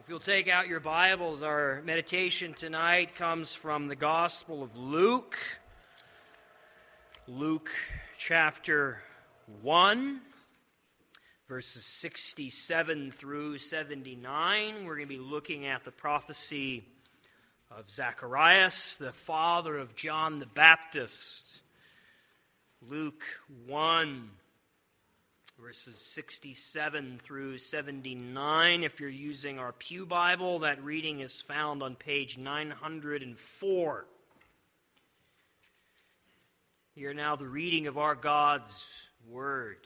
If you'll take out your Bibles, our meditation tonight comes from the Gospel of Luke. Luke chapter 1, verses 67 through 79. We're going to be looking at the prophecy of Zacharias, the father of John the Baptist. Luke 1. Verses 67 through 79. If you're using our Pew Bible, that reading is found on page 904. Hear now the reading of our God's Word.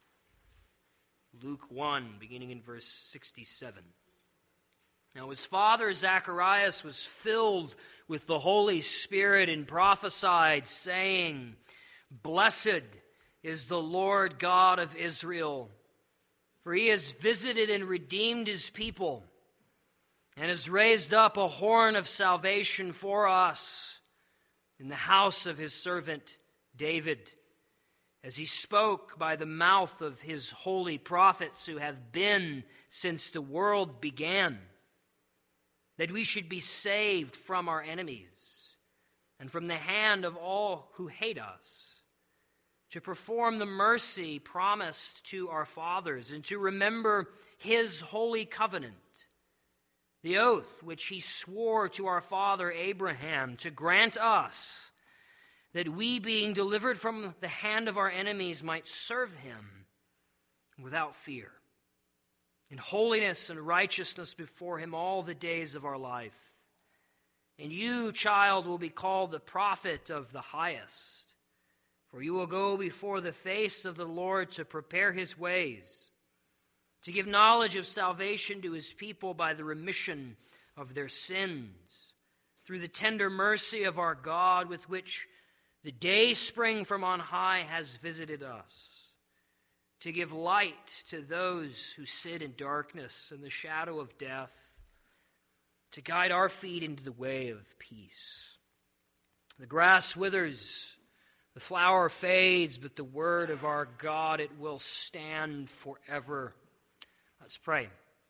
Luke 1, beginning in verse 67. Now his father Zacharias was filled with the Holy Spirit and prophesied, saying, "Blessed is the Lord God of Israel, for he has visited and redeemed his people, and has raised up a horn of salvation for us in the house of his servant David, as he spoke by the mouth of his holy prophets who have been since the world began, that we should be saved from our enemies and from the hand of all who hate us, to perform the mercy promised to our fathers, and to remember his holy covenant, the oath which he swore to our father Abraham, to grant us that we, being delivered from the hand of our enemies, might serve him without fear, in holiness and righteousness before him all the days of our life. And you, child, will be called the prophet of the highest, for you will go before the face of the Lord to prepare his ways, to give knowledge of salvation to his people by the remission of their sins, through the tender mercy of our God, with which the day spring from on high has visited us, to give light to those who sit in darkness and the shadow of death, to guide our feet into the way of peace. The grass withers, the flower fades, but the word of our God, it will stand forever." Let's pray.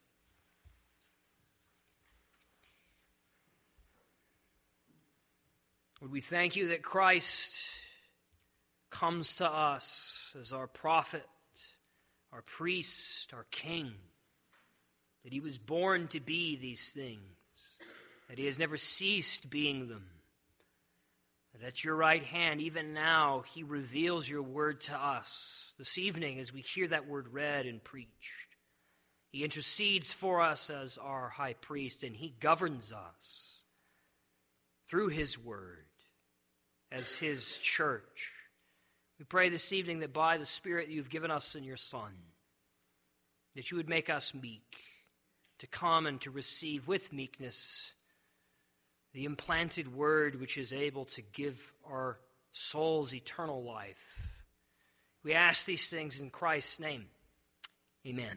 Lord, we thank you that Christ comes to us as our prophet, our priest, our king, that he was born to be these things, that he has never ceased being them. That at your right hand, even now, he reveals your word to us. This evening, as we hear that word read and preached, he intercedes for us as our high priest, and he governs us through his word as his church. We pray this evening that by the Spirit you've given us in your Son, that you would make us meek, to come and to receive with meekness the implanted word which is able to give our souls eternal life. We ask these things in Christ's name. Amen.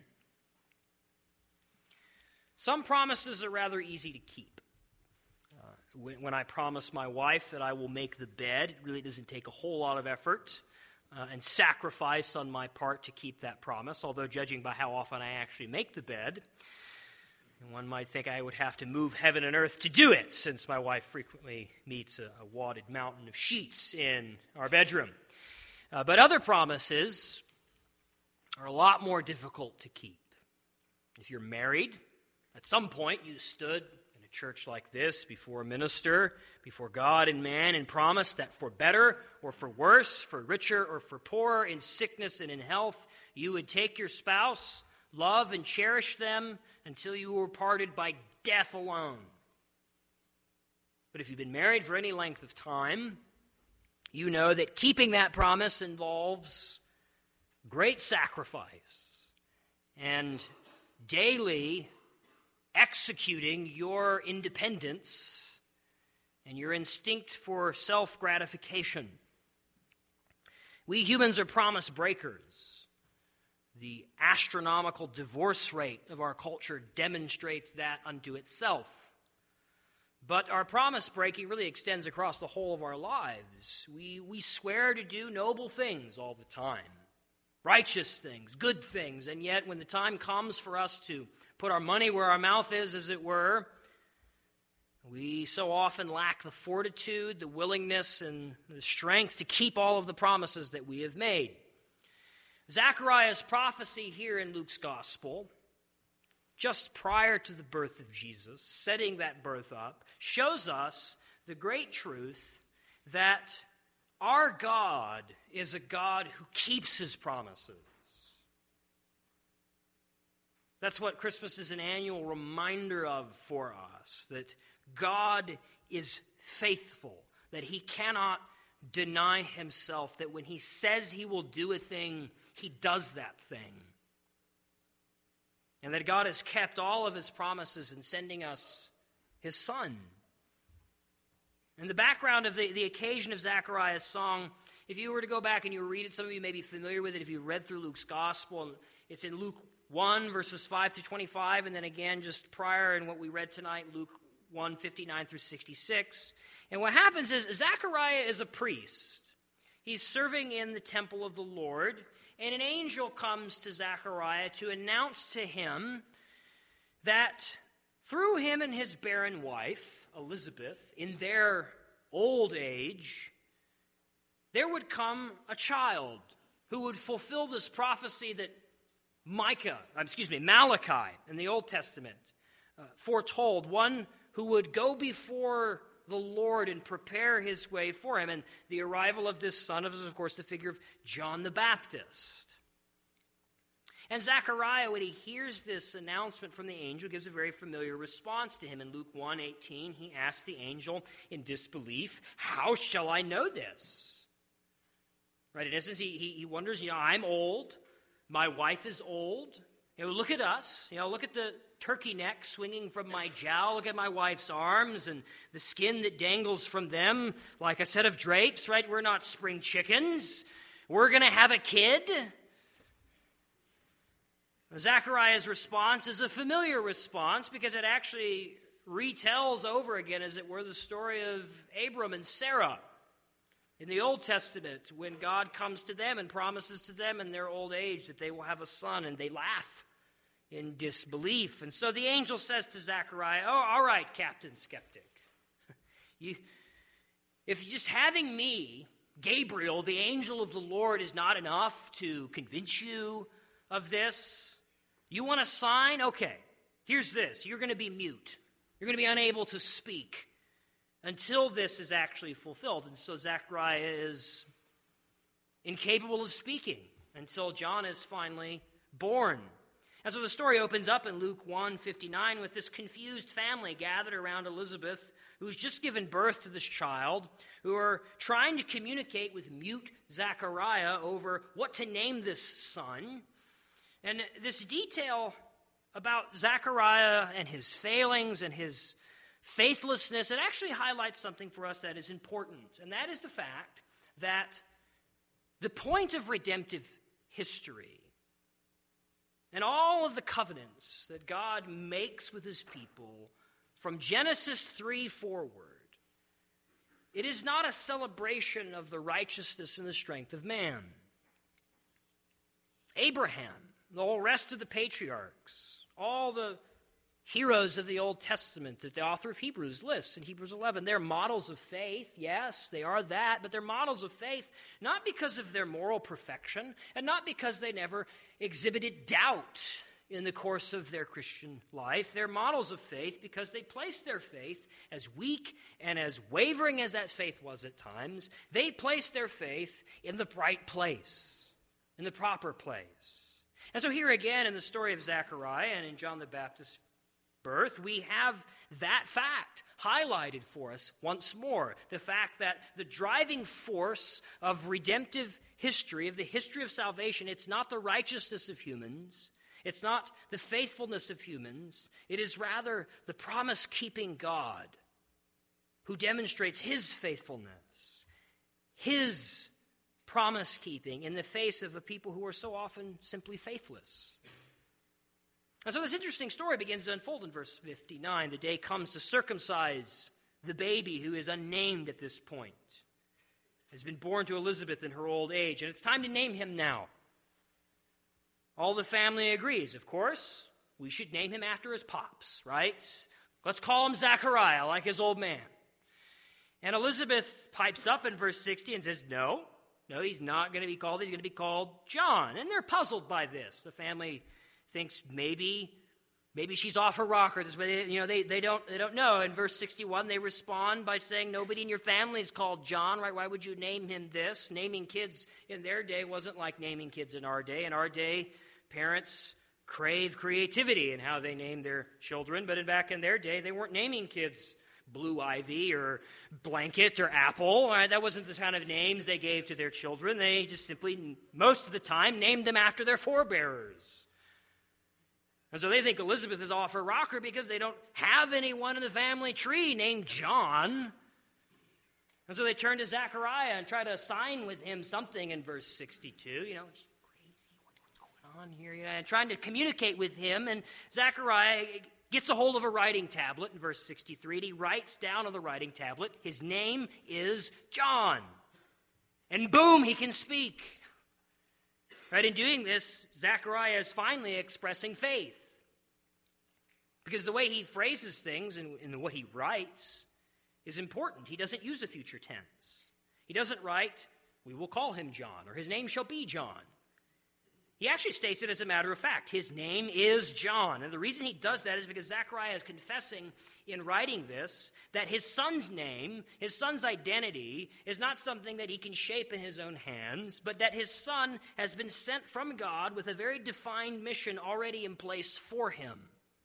Some promises are rather easy to keep. When I promise my wife that I will make the bed, it really doesn't take a whole lot of effort and sacrifice on my part to keep that promise, although judging by how often I actually make the bed, and one might think I would have to move heaven and earth to do it, since my wife frequently meets a wadded mountain of sheets in our bedroom. But other promises are a lot more difficult to keep. If you're married, at some point you stood in a church like this before a minister, before God and man, and promised that for better or for worse, for richer or for poorer, in sickness and in health, you would take your spouse, love and cherish them until you were parted by death alone. But if you've been married for any length of time, you know that keeping that promise involves great sacrifice and daily executing your independence and your instinct for self-gratification. We humans are promise breakers. The astronomical divorce rate of our culture demonstrates that unto itself. But our promise breaking really extends across the whole of our lives. We swear to do noble things all the time. righteous things, good things. And yet when the time comes for us to put our money where our mouth is, as it were, we so often lack the fortitude, the willingness, and the strength to keep all of the promises that we have made. Zechariah's prophecy here in Luke's gospel, just prior to the birth of Jesus, setting that birth up, shows us the great truth that our God is a God who keeps his promises. That's what Christmas is an annual reminder of for us, that God is faithful, that he cannot deny himself, that when he says he will do a thing, he does that thing. And that God has kept all of his promises in sending us his Son. And the background of the occasion of Zechariah's song, if you were to go back and you read it, some of you may be familiar with it if you read through Luke's gospel. It's in Luke 1, verses 5 through 25, and then again just prior in what we read tonight, Luke 1, 59 through 66. And what happens is Zechariah is a priest. He's serving in the temple of the Lord, and an angel comes to Zechariah to announce to him that through him and his barren wife, Elizabeth, in their old age, there would come a child who would fulfill this prophecy that Malachi in the Old Testament foretold, one who would go before the Lord and prepare his way for him. And the arrival of this son is, of course, the figure of John the Baptist. And Zechariah, when he hears this announcement from the angel, gives a very familiar response to him. In Luke 1:18, he asks the angel in disbelief, "How shall I know this?" Right? In essence, he wonders, I'm old. My wife is old. Look at us. Look at the turkey neck swinging from my jowl. Look at my wife's arms and the skin that dangles from them like a set of drapes, right? We're not spring chickens. We're going to have a kid. Zechariah's response is a familiar response because it actually retells over again, as it were, the story of Abram and Sarah in the Old Testament, when God comes to them and promises to them in their old age that they will have a son, and they laugh in disbelief. And so the angel says to Zechariah, "Oh, all right, Captain Skeptic. If just having me, Gabriel, the angel of the Lord, is not enough to convince you of this, you want a sign? Okay, here's this. You're going to be mute. You're going to be unable to speak until this is actually fulfilled." And so Zechariah is incapable of speaking until John is finally born. And so the story opens up in Luke 1:59 with this confused family gathered around Elizabeth, who's just given birth to this child, who are trying to communicate with mute Zechariah over what to name this son. And this detail about Zechariah and his failings and his faithlessness, it actually highlights something for us that is important, and that is the fact that the point of redemptive history and all of the covenants that God makes with his people from Genesis 3 forward, it is not a celebration of the righteousness and the strength of man. Abraham, the whole rest of the patriarchs, all the heroes of the Old Testament that the author of Hebrews lists in Hebrews 11, they're models of faith. Yes, they are that, but they're models of faith not because of their moral perfection and not because they never exhibited doubt in the course of their Christian life. They're models of faith because they placed their faith, as weak and as wavering as that faith was at times, they placed their faith in the right place, in the proper place. And so here again in the story of Zechariah and in John the Baptist's birth, we have that fact highlighted for us once more. The fact that the driving force of redemptive history, of the history of salvation, it's not the righteousness of humans, it's not the faithfulness of humans, it is rather the promise-keeping God who demonstrates his faithfulness, his promise-keeping in the face of a people who are so often simply faithless. And so this interesting story begins to unfold in verse 59. The day comes to circumcise the baby who is unnamed at this point. Has been born to Elizabeth in her old age, and it's time to name him now. all the family agrees, of course, we should name him after his pops, right? Let's call him Zechariah, like his old man. And Elizabeth pipes up in verse 60 and says, no, he's not going to be called. He's going to be called John. And they're puzzled by this. The family thinks maybe she's off her rocker. They don't know. In verse 61, they respond by saying, nobody in your family is called John, right? Why would you name him this? Naming kids in their day wasn't like naming kids in our day. In our day, parents crave creativity in how they name their children. But back in their day, they weren't naming kids Blue Ivy or Blanket or Apple. Right? That wasn't the kind of names they gave to their children. They just simply, most of the time, named them after their forebearers. And so they think Elizabeth is off her rocker because they don't have anyone in the family tree named John. And so they turn to Zechariah and try to assign with him something in verse 62. Crazy, what's going on here? And trying to communicate with him. And Zechariah gets a hold of a writing tablet in verse 63, and he writes down on the writing tablet, his name is John. And boom, he can speak. Right, in doing this, Zechariah is finally expressing faith. Because the way he phrases things and what he writes is important. He doesn't use a future tense. He doesn't write, we will call him John, or his name shall be John. He actually states it as a matter of fact. His name is John. And the reason he does that is because Zechariah is confessing in writing this that his son's name, his son's identity, is not something that he can shape in his own hands, but that his son has been sent from God with a very defined mission already in place for him.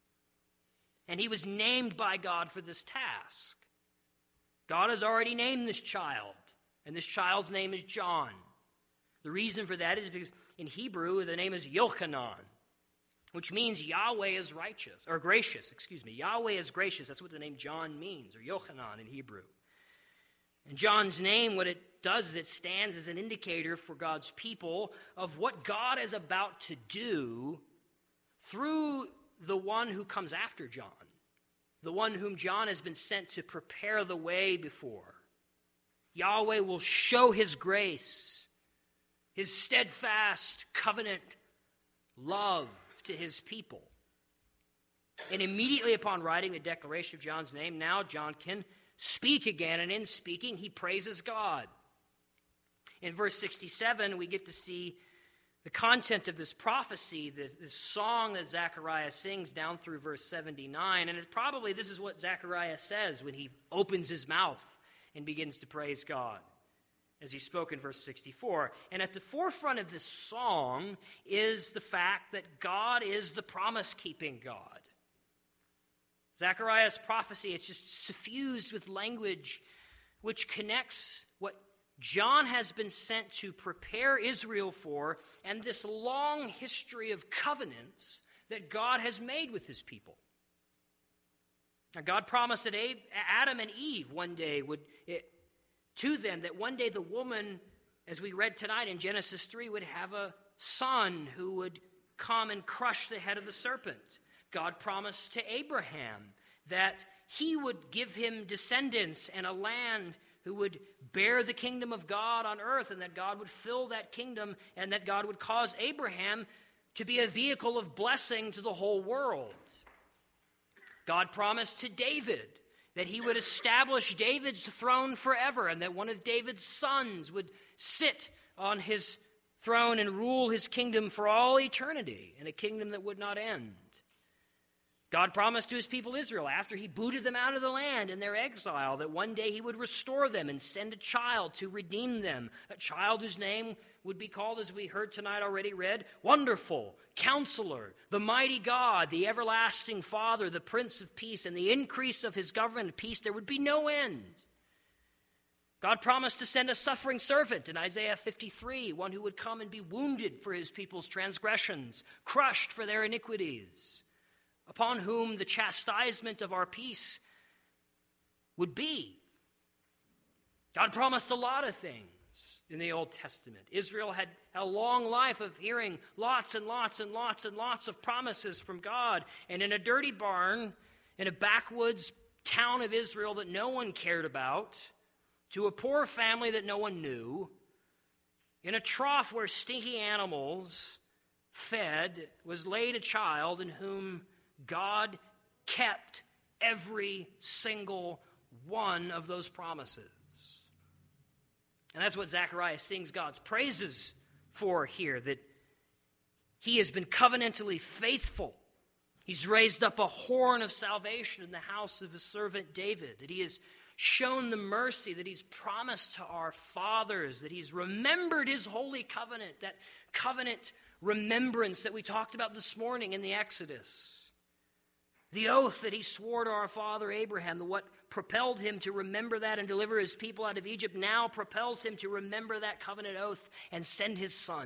And he was named by God for this task. God has already named this child, and this child's name is John. The reason for that is because in Hebrew, the name is Yochanan, which means Yahweh is righteous, or gracious, Yahweh is gracious. That's what the name John means, or Yochanan in Hebrew. And John's name, what it does is it stands as an indicator for God's people of what God is about to do through the one who comes after John, the one whom John has been sent to prepare the way before. Yahweh will show his grace, his steadfast covenant love to his people. And immediately upon writing the declaration of John's name, now John can speak again, and in speaking, he praises God. In verse 67, we get to see the content of this prophecy, this song that Zechariah sings down through verse 79, and this is what Zechariah says when he opens his mouth and begins to praise God, as he spoke in verse 64. And at the forefront of this song is the fact that God is the promise-keeping God. Zechariah's prophecy, it's just suffused with language which connects what John has been sent to prepare Israel for and this long history of covenants that God has made with his people. Now, God promised that Adam and Eve one day to them, that one day the woman, as we read tonight in Genesis 3, would have a son who would come and crush the head of the serpent. God promised to Abraham that he would give him descendants and a land who would bear the kingdom of God on earth, and that God would fill that kingdom, and that God would cause Abraham to be a vehicle of blessing to the whole world. God promised to David that he would establish David's throne forever, and that one of David's sons would sit on his throne and rule his kingdom for all eternity, in a kingdom that would not end. God promised to his people Israel, after he booted them out of the land in their exile, that one day he would restore them and send a child to redeem them, a child whose name would be called, as we heard tonight already read, Wonderful, Counselor, the Mighty God, the Everlasting Father, the Prince of Peace, and the increase of his government and peace there would be no end. God promised to send a suffering servant in Isaiah 53, one who would come and be wounded for his people's transgressions, crushed for their iniquities, upon whom the chastisement of our peace would be. God promised a lot of things in the Old Testament. Israel had a long life of hearing lots and lots and lots and lots of promises from God. And in a dirty barn, in a backwoods town of Israel that no one cared about, to a poor family that no one knew, in a trough where stinky animals fed was laid a child in whom God kept every single one of those promises. And that's what Zechariah sings God's praises for here, that he has been covenantally faithful. He's raised up a horn of salvation in the house of his servant David, that he has shown the mercy that he's promised to our fathers, that he's remembered his holy covenant, that covenant remembrance that we talked about this morning in the Exodus. The oath that he swore to our father Abraham, what propelled him to remember that and deliver his people out of Egypt, now propels him to remember that covenant oath and send his son.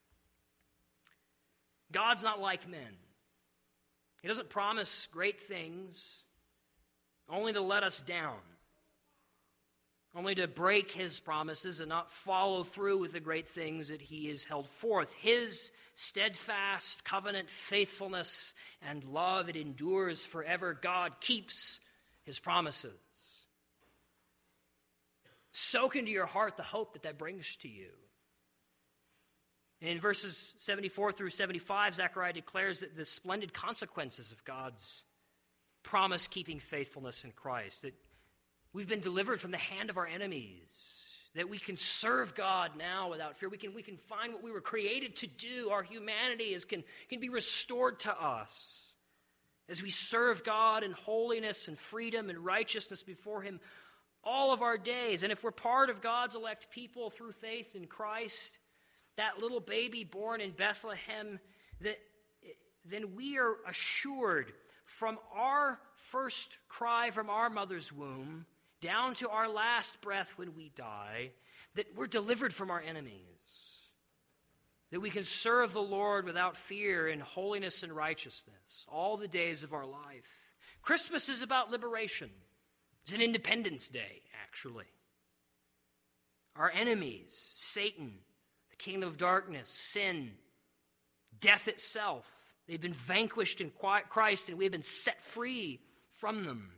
God's not like men. He doesn't promise great things only to let us down, only to break his promises and not follow through with the great things that he has held forth. His steadfast covenant faithfulness and love, it endures forever. God keeps his promises. Soak into your heart the hope that brings to you. In verses 74 through 75, Zechariah declares that the splendid consequences of God's promise-keeping faithfulness in Christ, that we've been delivered from the hand of our enemies, that we can serve God now without fear. We can find what we were created to do. Our humanity can be restored to us as we serve God in holiness and freedom and righteousness before him all of our days. And if we're part of God's elect people through faith in Christ, that little baby born in Bethlehem, then we are assured from our first cry from our mother's womb down to our last breath when we die, that we're delivered from our enemies, that we can serve the Lord without fear in holiness and righteousness all the days of our life. Christmas is about liberation. It's an Independence Day, actually. Our enemies, Satan, the kingdom of darkness, sin, death itself, they've been vanquished in Christ, and we have been set free from them.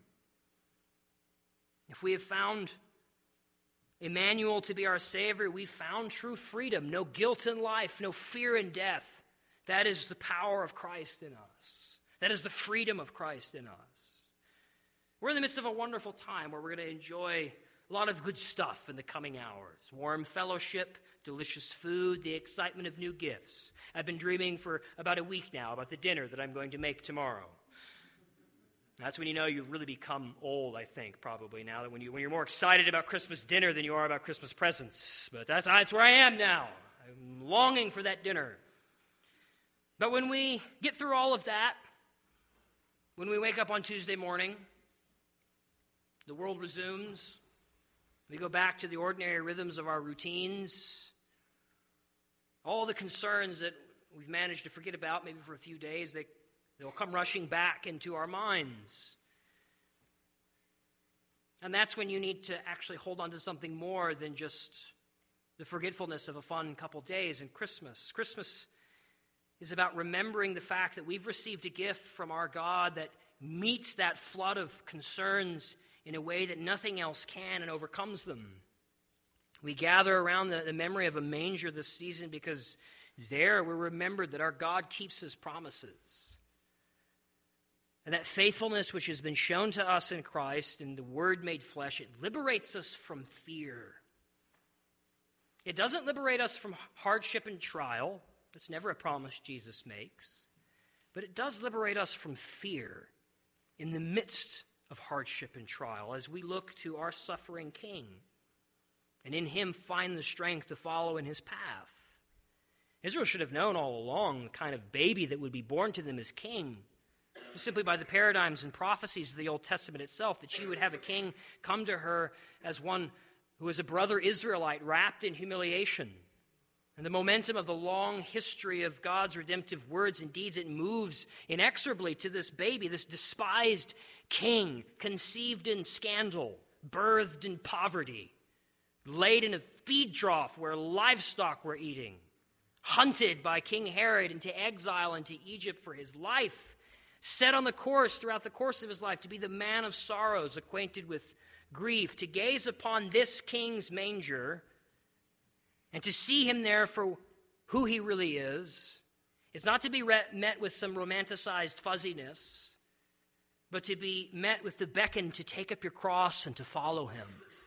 If we have found Emmanuel to be our Savior, we've found true freedom, no guilt in life, no fear in death. That is the power of Christ in us. That is the freedom of Christ in us. We're in the midst of a wonderful time where we're going to enjoy a lot of good stuff in the coming hours. Warm fellowship, delicious food, the excitement of new gifts. I've been dreaming for about a week now about the dinner that I'm going to make tomorrow. That's when you know you've really become old, I think, probably now, that when you're more excited about Christmas dinner than you are about Christmas presents. But that's where I am now. I'm longing for that dinner. But when we get through all of that, when we wake up on Tuesday morning, the world resumes. We go back to the ordinary rhythms of our routines. All the concerns that we've managed to forget about maybe for a few days, they'll come rushing back into our minds. And that's when you need to actually hold on to something more than just the forgetfulness of a fun couple days in Christmas. Christmas is about remembering the fact that we've received a gift from our God that meets that flood of concerns in a way that nothing else can and overcomes them. We gather around the memory of a manger this season because there we're remembered that our God keeps his promises. And that faithfulness which has been shown to us in Christ and the Word made flesh, it liberates us from fear. It doesn't liberate us from hardship and trial. That's never a promise Jesus makes. But it does liberate us from fear in the midst of hardship and trial as we look to our suffering King and in him find the strength to follow in his path. Israel should have known all along the kind of baby that would be born to them as king, simply by the paradigms and prophecies of the Old Testament itself, that she would have a king come to her as one who was a brother Israelite wrapped in humiliation. And the momentum of the long history of God's redemptive words and deeds, it moves inexorably to this baby, this despised king, conceived in scandal, birthed in poverty, laid in a feed trough where livestock were eating, hunted by King Herod into exile into Egypt for his life, set on the course throughout the course of his life to be the man of sorrows, acquainted with grief, to gaze upon this king's manger and to see him there for who he really is, It's not to be met with some romanticized fuzziness, but to be met with the beckon to take up your cross and to follow him.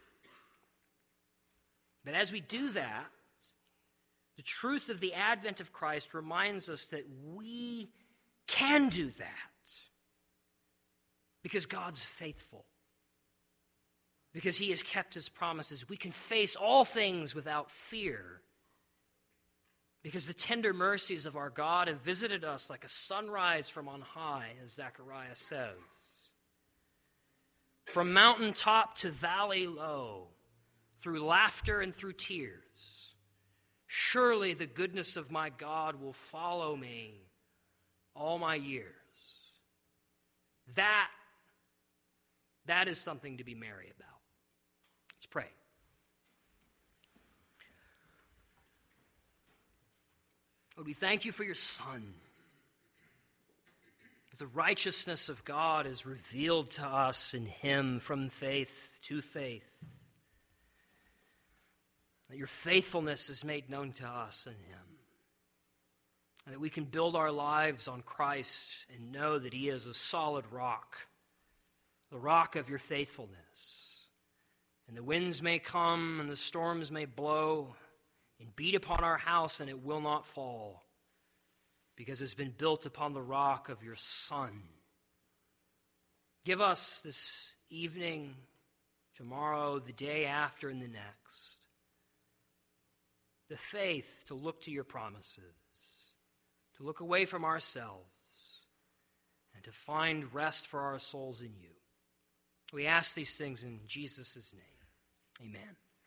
But as we do that, the truth of the advent of Christ reminds us that we can do that because God's faithful. Because he has kept his promises. We can face all things without fear. Because the tender mercies of our God have visited us like a sunrise from on high, as Zechariah says. From mountain top to valley low, through laughter and through tears, surely the goodness of my God will follow me all my years. That is something to be merry about. Let's pray. Lord, we thank you for your Son. The righteousness of God is revealed to us in him from faith to faith. That your faithfulness is made known to us in him. And that we can build our lives on Christ and know that he is a solid rock, the rock of your faithfulness. And the winds may come and the storms may blow and beat upon our house, and it will not fall, because it's been built upon the rock of your Son. Give us this evening, tomorrow, the day after, and the next, the faith to look to your promises, to look away from ourselves, and to find rest for our souls in you. We ask these things in Jesus' name. Amen.